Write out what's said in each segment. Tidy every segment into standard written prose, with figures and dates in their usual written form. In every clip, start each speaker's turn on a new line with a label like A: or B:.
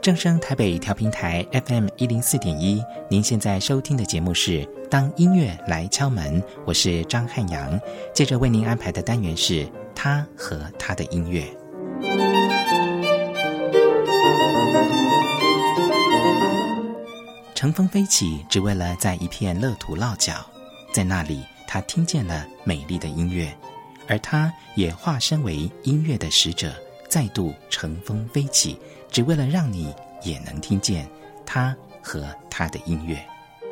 A: 正声台北调频台 FM104.1，您现在收听的节目是当音乐来敲门，我是张汉阳。接着为您安排的单元是他和他的音乐。乘风飞起，只为了在一片乐土落脚，在那里他听见了美丽的音乐，而他也化身为音乐的使者，再度乘风飞起，只为了让你也能听见他和他的音乐。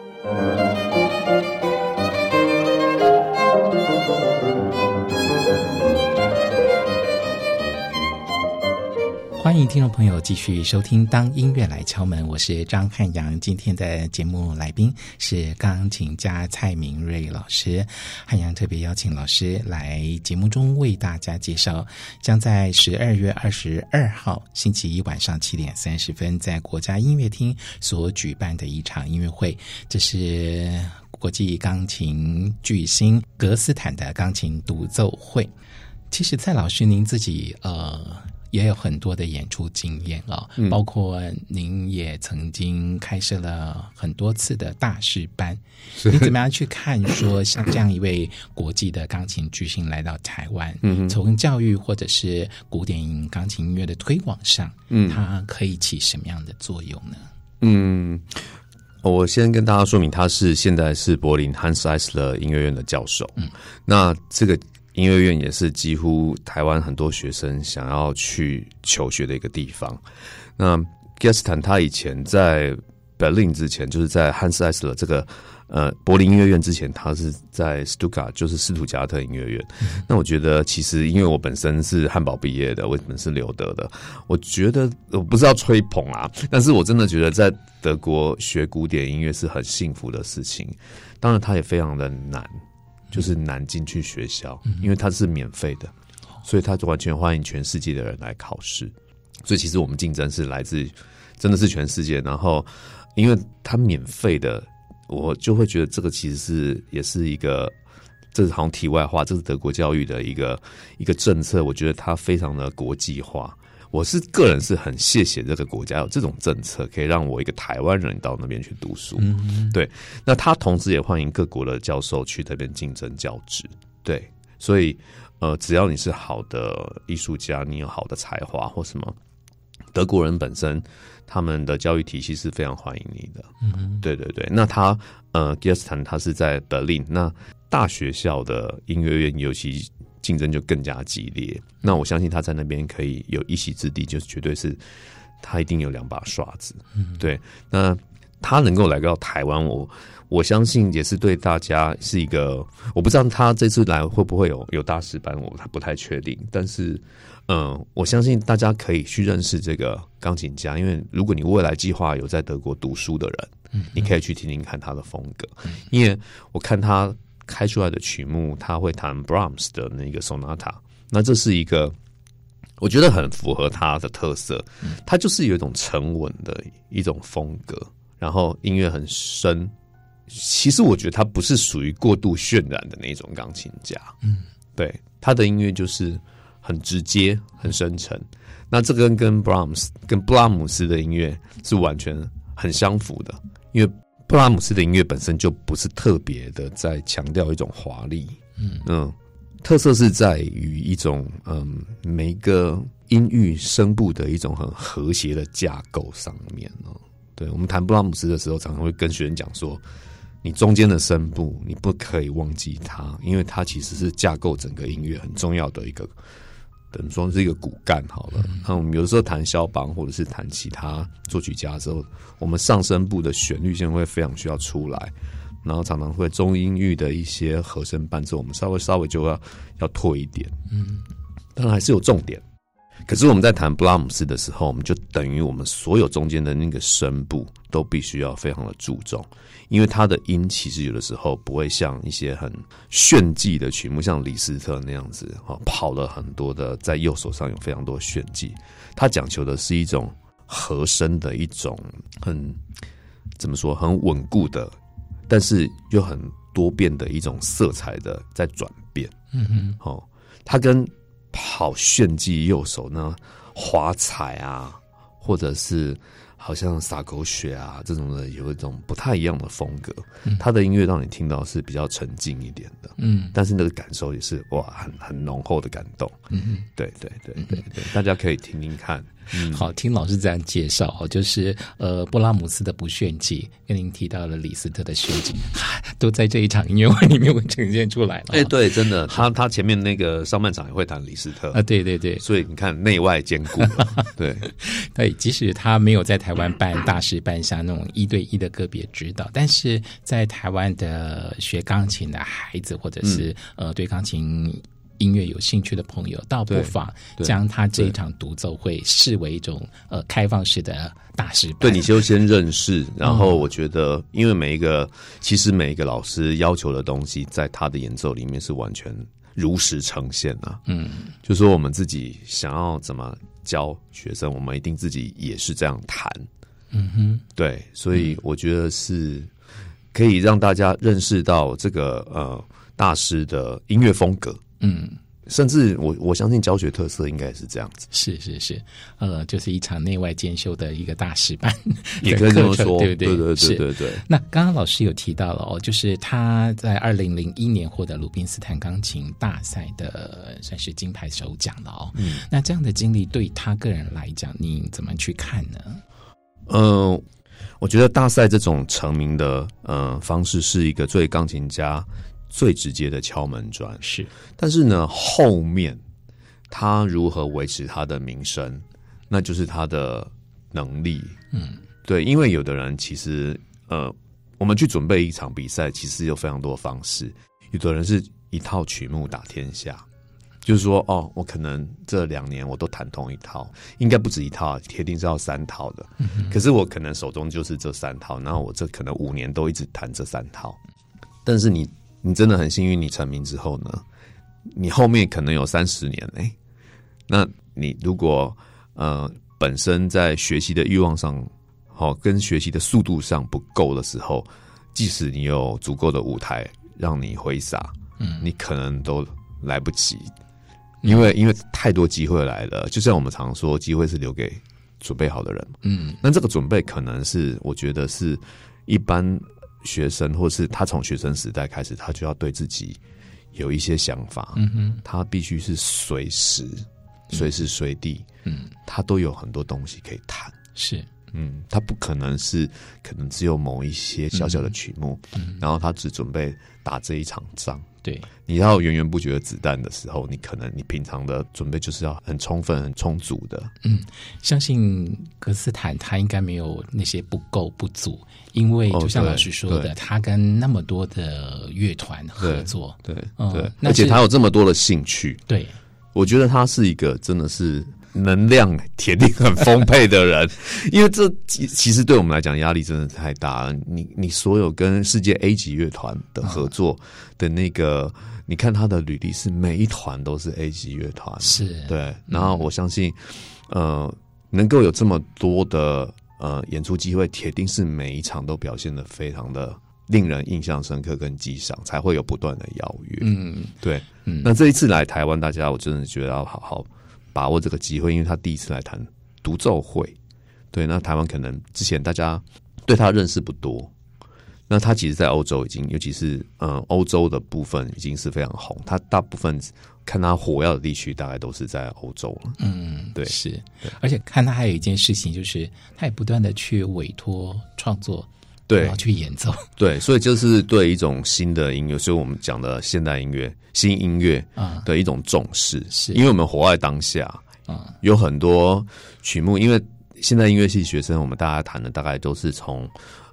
A: 欢迎听众朋友继续收听当音乐来敲门，我是张汉阳。今天的节目来宾是钢琴家蔡明瑞老师。汉阳特别邀请老师来节目中为大家介绍将在12月22号星期一晚上7点30分在国家音乐厅所举办的一场音乐会，这是国际钢琴巨星格斯坦的钢琴独奏会。其实蔡老师您自己也有很多的演出经验包括您也曾经开设了很多次的大师班。你怎么样去看说像这样一位国际的钢琴巨星来到台湾，从教育或者是古典钢琴音乐的推广上，它可以起什么样的作用呢？
B: 我先跟大家说明，他现在是柏林 Hanns Eisler 音乐院的教授。那这个音乐院也是几乎台湾很多学生想要去求学的一个地方。那 Gestan 他以前在 Berlin 之前，就是在 Hanns Eisler 这个柏林音乐院之前，他是在 Stuttgart 就是斯图加特音乐院。那我觉得其实因为我本身是汉堡毕业的，我本身是留德的，我觉得我不是要吹捧但是我真的觉得在德国学古典音乐是很幸福的事情。当然它也非常的难，就是难进去学校，因为它是免费的，所以它完全欢迎全世界的人来考试。所以其实我们竞争是来自真的是全世界，然后因为它免费的，我就会觉得这个其实也是一个，这是好像题外话，这是德国教育的一个政策，我觉得它非常的国际化。我是个人是很谢谢这个国家有这种政策，可以让我一个台湾人到那边去读书。对，那他同时也欢迎各国的教授去那边竞争教职。对，所以只要你是好的艺术家，你有好的才华或什么，德国人本身他们的教育体系是非常欢迎你的。对对对。那他Gestan 他是在 Berlin， 那大学校的音乐院尤其竞争就更加激烈。那我相信他在那边可以有一席之地，就绝对是他一定有两把刷子。对，那他能够来到台湾，我相信也是对大家是一个，我不知道他这次来会不会有大师班，我不太确定。但是我相信大家可以去认识这个钢琴家，因为如果你未来计划有在德国读书的人，你可以去听听看他的风格。因为我看他开出来的曲目，他会弹 Brahms 的那个 Sonata， 那这是一个我觉得很符合他的特色，他就是有一种沉稳的一种风格，然后音乐很深。其实我觉得他不是属于过度渲染的那种钢琴家，对，他的音乐就是很直接很深沉。那这个跟 Brahms 跟布拉姆斯的音乐是完全很相符的，因为布拉姆斯的音乐本身就不是特别的在强调一种华丽，特色是在于一种每一个音域声部的一种很和谐的架构上面。对，我们弹布拉姆斯的时候，常常会跟学生讲说，你中间的声部你不可以忘记它，因为它其实是架构整个音乐很重要的一个，等于说是一个骨干好了。那我们有的时候弹肖邦或者是弹其他作曲家的时候，我们上声部的旋律线会非常需要出来，然后常常会中音域的一些和声伴奏，我们稍微就要退一点。当然还是有重点。可是我们在弹布拉姆斯的时候，我们就等于我们所有中间的那个声部都必须要非常的注重，因为它的音其实有的时候不会像一些很炫技的曲目，像李斯特那样子跑了很多的，在右手上有非常多炫技。它讲求的是一种和声的一种很怎么说很稳固的，但是又很多变的一种色彩的在转变。它跟跑炫技右手呢，华彩啊， 或者是好像洒狗血啊这种的，有一种不太一样的风格。他的音乐让你听到是比较沉静一点的，但是那个感受也是哇，很浓厚的感动。对，大家可以听听看。
A: 好，听老师这样介绍，就是布拉姆斯的不炫技，跟您提到了李斯特的炫技，都在这一场音乐会里面会呈现出来了。
B: 对，真的，他前面那个上半场也会弹李斯特
A: 啊，对，
B: 所以你看内外兼顾了。对，
A: 即使他没有在台湾办大师办下那种1对1的个别指导，但是在台湾的学钢琴的孩子，或者是对钢琴音乐有兴趣的朋友，倒不妨将他这一场独奏会视为一种开放式的大师班。
B: 对，你就先认识，然后我觉得，因为每一个老师要求的东西，在他的演奏里面是完全如实呈现啊。就说我们自己想要怎么教学生，我们一定自己也是这样弹。对，所以我觉得是可以让大家认识到这个大师的音乐风格。甚至我相信教学特色应该也是这样子。
A: 是，就是一场内外兼修的一个大师班，
B: 也可以这么说，
A: 对不对？
B: 对。
A: 那刚刚老师有提到了就是他在2001年获得鲁宾斯坦钢琴大赛的算是金牌首奖了那这样的经历对他个人来讲，你怎么去看呢？
B: 我觉得大赛这种成名的方式是一个对钢琴家最直接的敲门砖，
A: 是。但
B: 是呢，后面他如何维持他的名声，那就是他的能力。对，因为有的人其实我们去准备一场比赛，其实有非常多的方式。有的人是一套曲目打天下，就是说我可能这2年我都弹同一套，应该不止一套，铁定是要3套的。可是我可能手中就是这3套，然后我这可能5年都一直弹这3套。但是你真的很幸运，你成名之后呢，你后面可能有30年那你如果本身在学习的欲望上跟学习的速度上不够的时候，即使你有足够的舞台让你挥洒，你可能都来不及，因为太多机会来了。就像我们常说，机会是留给准备好的人。那这个准备可能是我觉得是一般学生，或是他从学生时代开始，他就要对自己有一些想法。他必须是随时随地，他都有很多东西可以弹。
A: 是，
B: 他不可能是可能只有某一些小小的曲目，然后他只准备打这一场仗。
A: 对，
B: 你要源源不绝的子弹的时候，你可能你平常的准备就是要很充分、很充足的。
A: 相信格斯坦他应该没有那些不够不足，因为就像老师说的，他跟那么多的乐团合作，
B: 对，而且他有这么多的兴趣。
A: 对，
B: 我觉得他是一个真的是能量铁定很丰沛的人，因为这其实对我们来讲压力真的太大了。你所有跟世界 A 级乐团的合作的那个，你看他的履历是每一团都是 A 级乐团，
A: 是
B: 对。然后我相信，能够有这么多的演出机会，铁定是每一场都表现得非常的令人印象深刻跟激赏，才会有不断的邀约。对。那这一次来台湾，大家我真的觉得要好好把握这个机会，因为他第一次来谈独奏会。对，那台湾可能之前大家对他认识不多，那他其实在欧洲已经，尤其是欧洲的部分已经是非常红，他大部分看他火药的地区大概都是在欧洲了。对，
A: 是。而且看他还有一件事情，就是他也不断的去委托创作，
B: 对，
A: 然后去演奏。对，
B: 所以就是对一种新的音乐，所以我们讲的现代音乐、新音乐的一种重视。是，因为我们活在当下，有很多曲目，因为现代音乐系学生，我们大家谈的大概都是从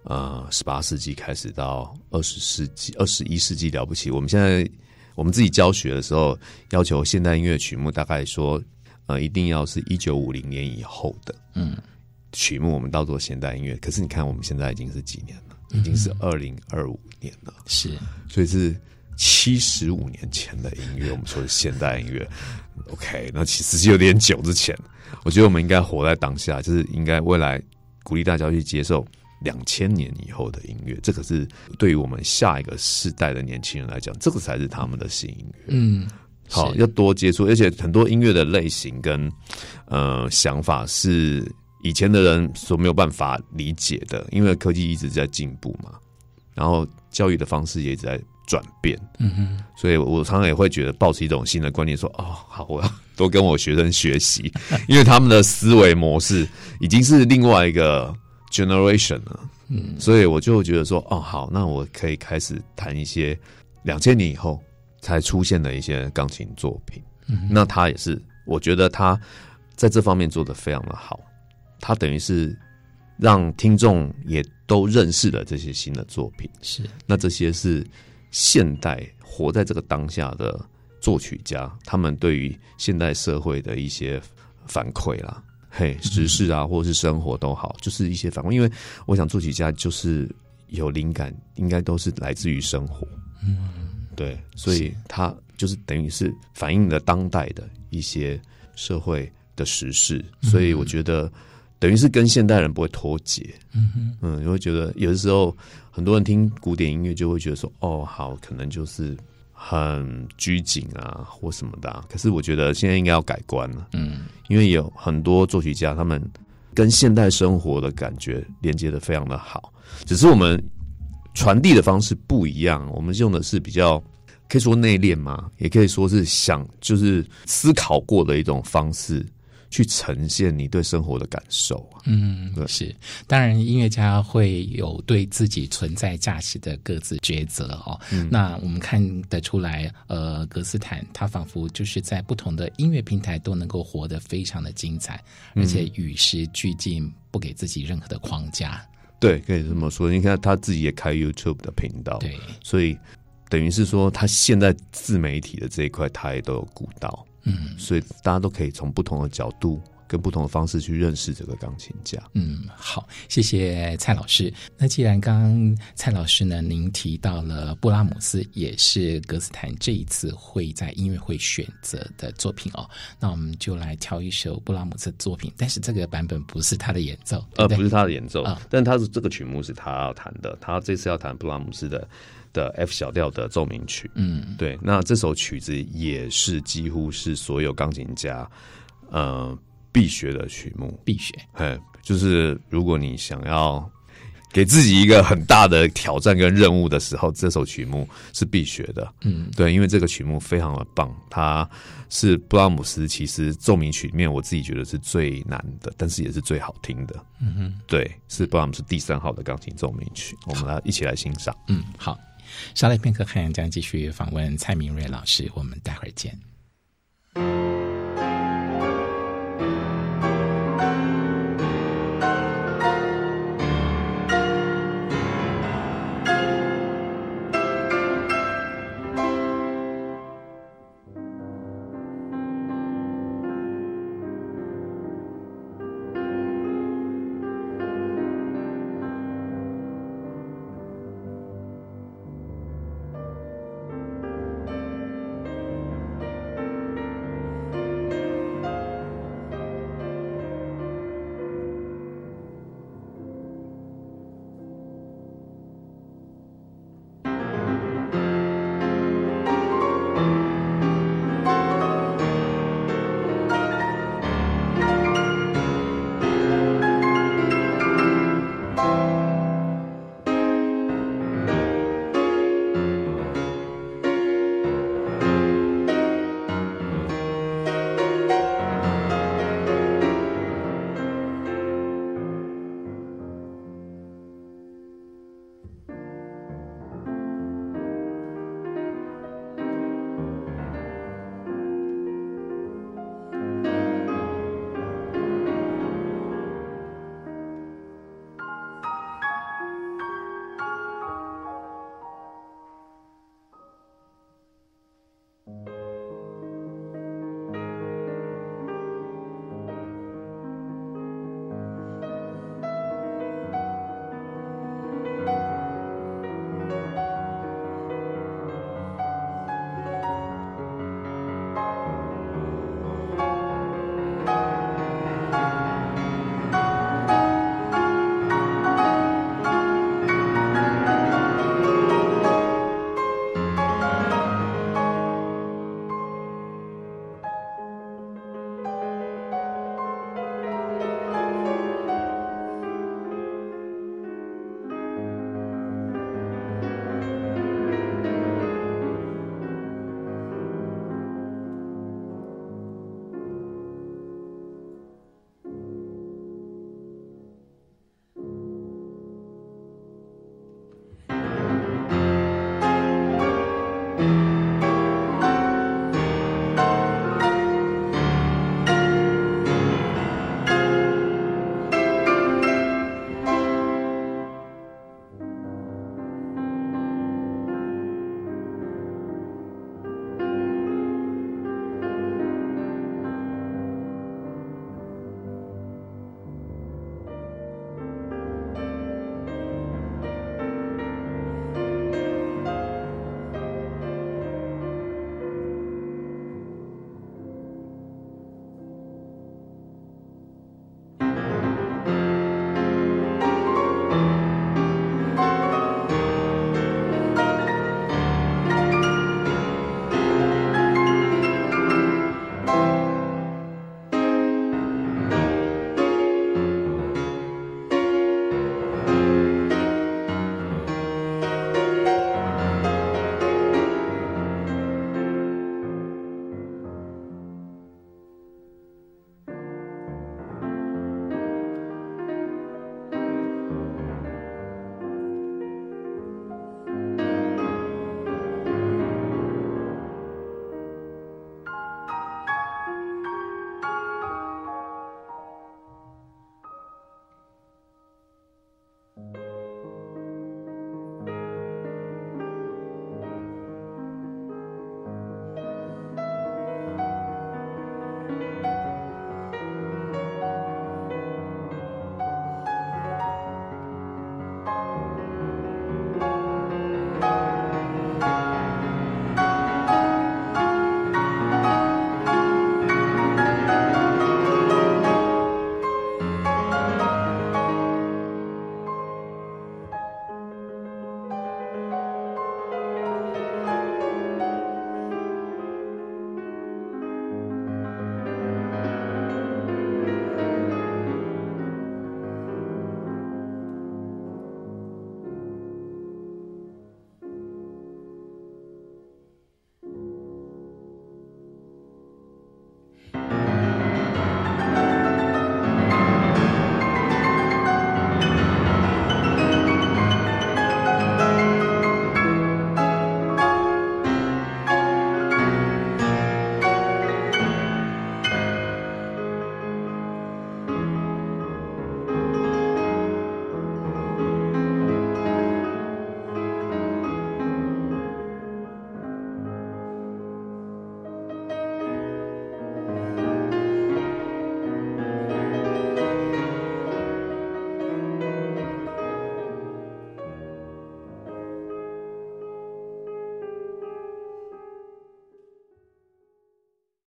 B: 18世纪开始到20世纪、21世纪了不起。我们现在我们自己教学的时候，要求现代音乐曲目大概说，一定要是1950年以后的曲目，我们当作现代音乐。可是你看，我们现在已经是几年了？已经是2025年了。
A: 是，
B: 所以是75年前的音乐，我们说的现代音乐。OK， 那其实有点久之前。我觉得我们应该活在当下，就是应该未来鼓励大家去接受2000年以后的音乐，这个是对于我们下一个世代的年轻人来讲，这个才是他们的新音乐。好，要多接触，而且很多音乐的类型跟想法是以前的人所没有办法理解的，因为科技一直在进步嘛，然后教育的方式也一直在转变，所以我常常也会觉得抱持一种新的观念说，好，我要多跟我学生学习，因为他们的思维模式已经是另外一个 generation 了，所以我就觉得说，好，那我可以开始谈一些2000年以后才出现的一些钢琴作品，那他也是，我觉得他在这方面做得非常的好，他等于是让听众也都认识了这些新的作品，
A: 是，
B: 那这些是现代活在这个当下的作曲家，他们对于现代社会的一些反馈啦，时事啊，或是生活都好，就是一些反馈。因为我想作曲家就是有灵感，应该都是来自于生活，对，所以他就是等于是反映了当代的一些社会的时事，所以我觉得等于是跟现代人不会脱节。你会觉得有的时候很多人听古典音乐就会觉得说，好，可能就是很拘谨啊或什么的啊，可是我觉得现在应该要改观了，因为有很多作曲家他们跟现代生活的感觉连接的非常的好，只是我们传递的方式不一样，我们用的是比较可以说内敛嘛，也可以说是就是思考过的一种方式去呈现你对生活的感受啊。
A: 是，当然音乐家会有对自己存在价值的各自抉择哦。那我们看得出来，格斯坦他仿佛就是在不同的音乐平台都能够活得非常的精彩，而且与时俱进，不给自己任何的框架。
B: 对，可以这么说。你看他自己也开 YouTube 的频道，
A: 对，
B: 所以等于是说他现在自媒体的这一块他也都有顾到，所以大家都可以从不同的角度跟不同的方式去认识这个钢琴家。
A: 好，谢谢蔡老师。那既然刚刚蔡老师呢，您提到了布拉姆斯也是格斯坦这一次会在音乐会选择的作品哦，那我们就来挑一首布拉姆斯的作品，但是这个版本不是他的演奏，对不对？
B: 不是他的演奏，但他是这个曲目是他要弹的，他这次要弹布拉姆斯的 F 小调的奏鸣曲。对，那这首曲子也是几乎是所有钢琴家必学的曲目，
A: 必学。
B: 就是如果你想要给自己一个很大的挑战跟任务的时候，这首曲目是必学的。对，因为这个曲目非常的棒，它是布拉姆斯其实奏鸣曲里面我自己觉得是最难的，但是也是最好听的。对，是布拉姆斯第3号的钢琴奏鸣曲，我们来一起来欣赏。
A: 好，稍待片刻，汉阳将继续访问蔡明瑞老师，我们待会儿见。